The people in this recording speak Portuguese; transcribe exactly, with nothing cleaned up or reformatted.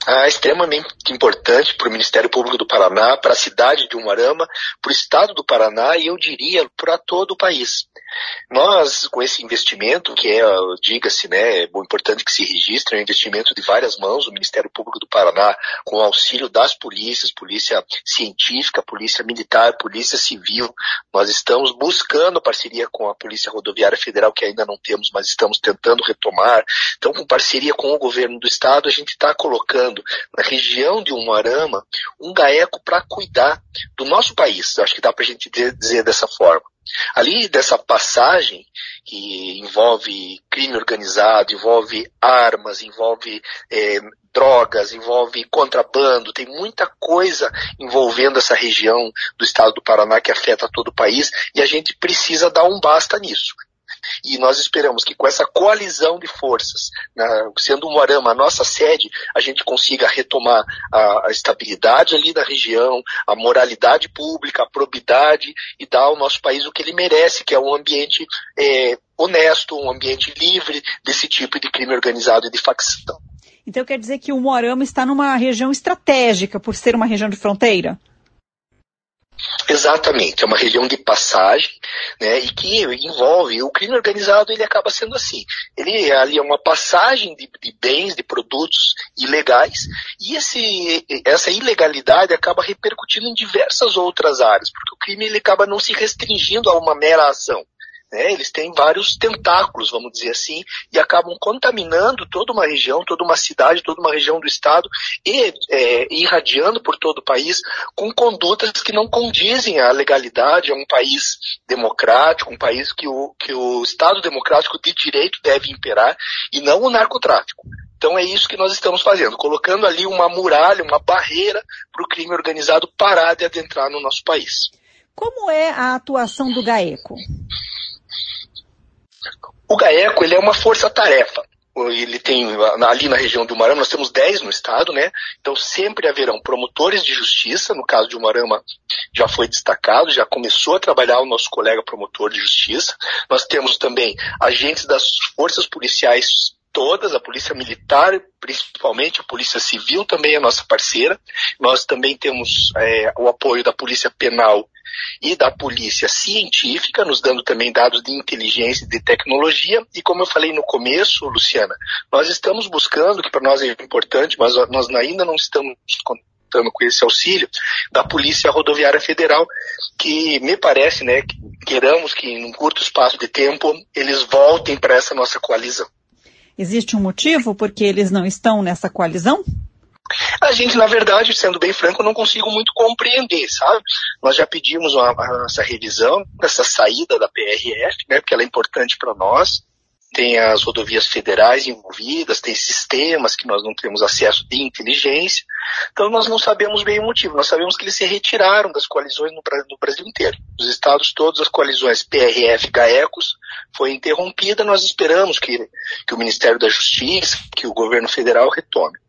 Ah, extremamente importante para o Ministério Público do Paraná, para a cidade de Umuarama, para o estado do Paraná e eu diria para todo o país. Nós, com esse investimento, que é, diga-se, né, é importante que se registre, é um investimento de várias mãos, o Ministério Público do Paraná, com o auxílio das polícias, polícia científica, polícia militar, polícia civil, nós estamos buscando parceria com a Polícia Rodoviária Federal, que ainda não temos, mas estamos tentando retomar. Então, com parceria com o governo do estado, a gente está colocando na região de Umuarama um GAECO para cuidar do nosso país. Acho que dá para a gente dizer dessa forma. Ali dessa passagem que envolve crime organizado, envolve armas, envolve é, drogas, envolve contrabando, tem muita coisa envolvendo essa região do estado do Paraná que afeta todo o país e a gente precisa dar um basta nisso. E nós esperamos que com essa coalizão de forças, na, sendo Umuarama a nossa sede, a gente consiga retomar a, a estabilidade ali da região, a moralidade pública, a probidade e dar ao nosso país o que ele merece, que é um ambiente é, honesto, um ambiente livre desse tipo de crime organizado e de facção. Então quer dizer que o Umuarama está numa região estratégica por ser uma região de fronteira? Exatamente, é uma região de passagem, né, e que envolve, o crime organizado ele acaba sendo assim, ele ali é uma passagem de, de bens, de produtos ilegais, e esse, essa ilegalidade acaba repercutindo em diversas outras áreas, porque o crime ele acaba não se restringindo a uma mera ação. Né, eles têm vários tentáculos, vamos dizer assim, e acabam contaminando toda uma região, toda uma cidade, toda uma região do estado e é, irradiando por todo o país com condutas que não condizem à legalidade, a um país democrático, um país que o, que o Estado democrático de direito deve imperar e não o narcotráfico. Então é isso que nós estamos fazendo, colocando ali uma muralha, uma barreira para o crime organizado parar de adentrar no nosso país. Como é a atuação do GAECO? O GAECO, ele é uma força-tarefa. Ele tem, ali na região de Umuarama, nós temos dez no estado, né? Então sempre haverão promotores de justiça, no caso de Umuarama já foi destacado, já começou a trabalhar o nosso colega promotor de justiça. Nós temos também agentes das forças policiais todas, a polícia militar, principalmente a polícia civil também é nossa parceira. Nós também temos é, o apoio da polícia penal e da polícia científica, nos dando também dados de inteligência e de tecnologia. E como eu falei no começo, Luciana, nós estamos buscando, que para nós é importante, mas nós ainda não estamos contando com esse auxílio, da Polícia Rodoviária Federal, que me parece, né, que queramos que em um curto espaço de tempo eles voltem para essa nossa coalizão. Existe um motivo porque eles não estão nessa coalizão? A gente, na verdade, sendo bem franco, não consigo muito compreender, sabe? Nós já pedimos uma, uma, essa revisão, essa saída da P R F, né, porque ela é importante para nós. Tem as rodovias federais envolvidas, tem sistemas que nós não temos acesso de inteligência. Então nós não sabemos bem o motivo. Nós sabemos que eles se retiraram das coalizões no, no Brasil inteiro. Os estados todos, as coalizões P R F, GAECOS, foi interrompida. Nós esperamos que, que o Ministério da Justiça, que o governo federal retome.